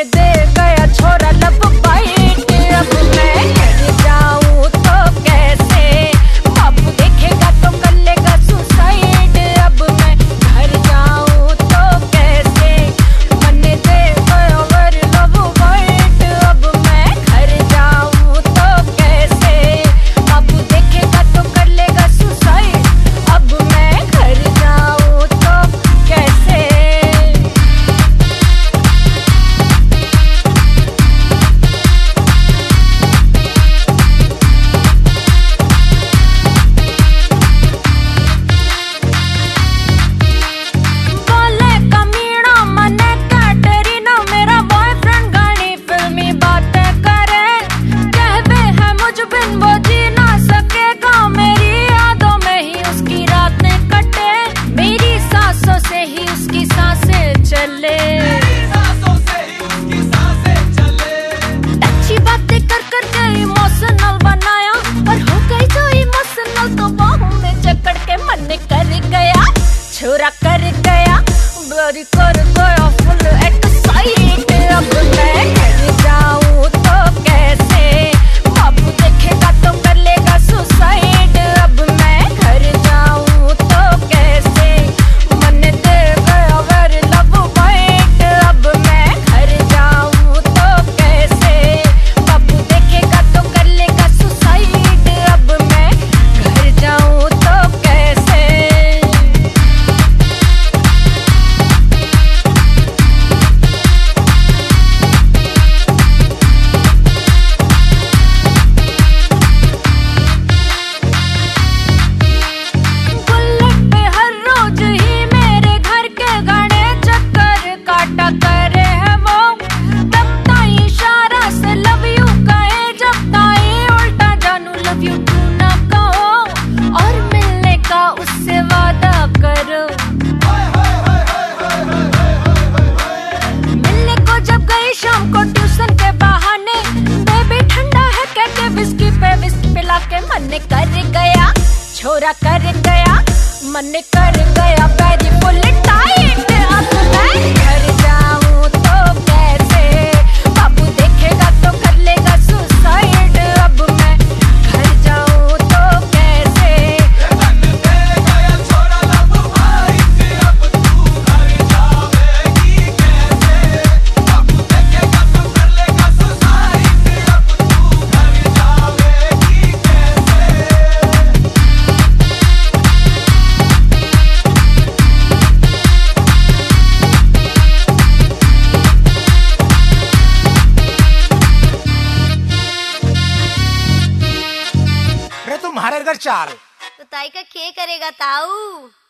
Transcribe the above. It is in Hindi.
दे गया छोरा लब बाइट, अब मैं घर जाऊं तो कैसे, बाबू देखेगा तो कर लेगा सुसाइड, अब मैं घर जाऊं तो कैसे, मन दे गया वर लब बाइट, अब मैं घर जाऊं तो कैसे, बाबू देखेगा तो कर लेगा सुसाइड, अब मैं घर जाऊं तो कैसे। छोरा कर गया बड़ी कर गया फुल एक्साइट, अब मैं घर जाऊं तो कैसे, बाबू देखेगा तो कर लेगा सुसाइड, अब मैं घर जाऊं तो कैसे, मन दे गया वर लब बाइट, अब मैं घर जाऊं तो कैसे, बाबू देखेगा तो कर लेगा सुसाइड, अब मैं घर जाऊं तो कैसे। उससे वादा करो, मिलने को जब गई शाम को ट्यूशन के बहाने, बेबी ठंडा है कहते विस्की पे विस्की पिला के मन कर गया छोरा कर गया, मन कर गया पैरी फुल टाइट, अब मैं घर जाऊं तो कैसे, बाबू देखेगा तो कर लेगा सुसाइड, अब मैं घर जाऊं तो कैसे। तुम्हारे घर चाल तो ताई का खे करेगा ताऊ।